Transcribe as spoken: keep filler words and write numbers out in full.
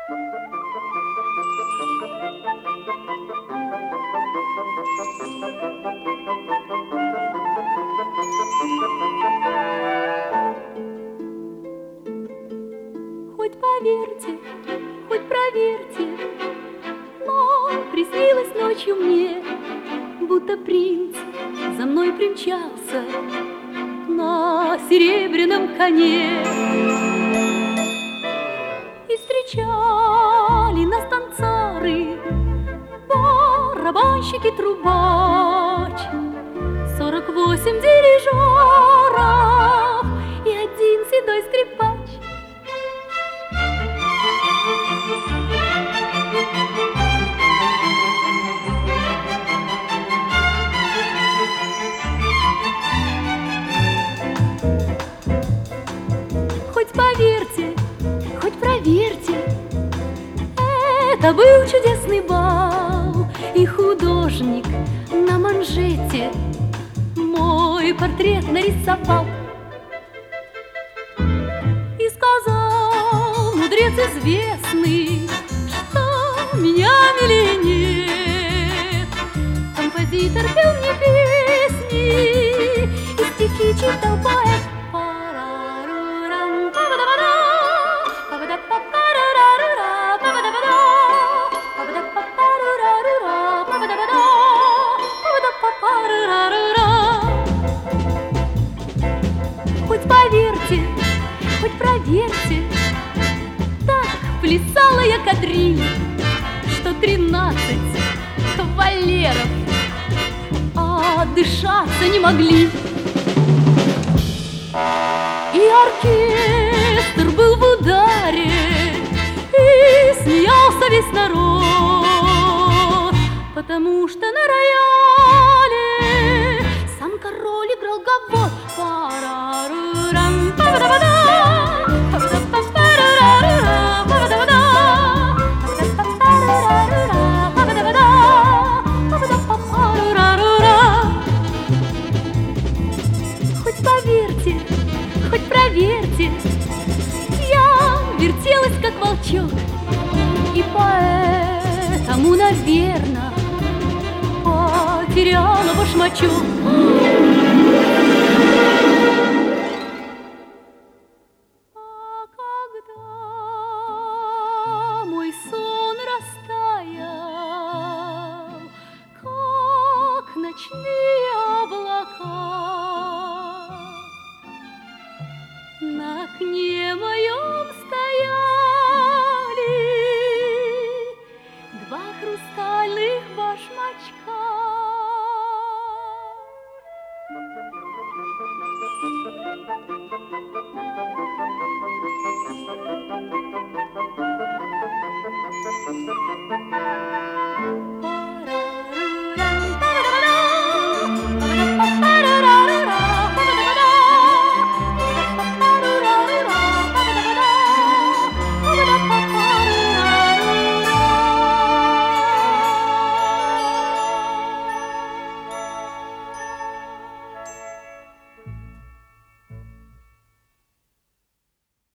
Хоть поверьте, хоть проверьте, но приснилось ночью мне, будто принц за мной примчался на серебряном коне. И встречали нас танцоры, барабанщик и трубач, сорок восемь дирижеров и один седой скрипач. Хоть поверьте, хоть проверьте, это был чудесный бал, и художник на манжете мой портрет нарисовал. И сказал мудрец известный, что меня милее нет. Композитор пел мне песни и стихи читал поэт. Хоть поверьте, хоть проверьте, так плясала я кадриль, что тринадцать кавалеров отдышаться не могли. И оркестр был в ударе, и смеялся весь народ, потому что на рояле сам король играл гавот. Хоть поверьте, хоть проверьте, я вертелась как волчок, и поэтому, наверно, потеряла башмачок. А когда мой сон растаял, как ночные облака, на окне моем стояли два хрустальных башмачка. Thank you.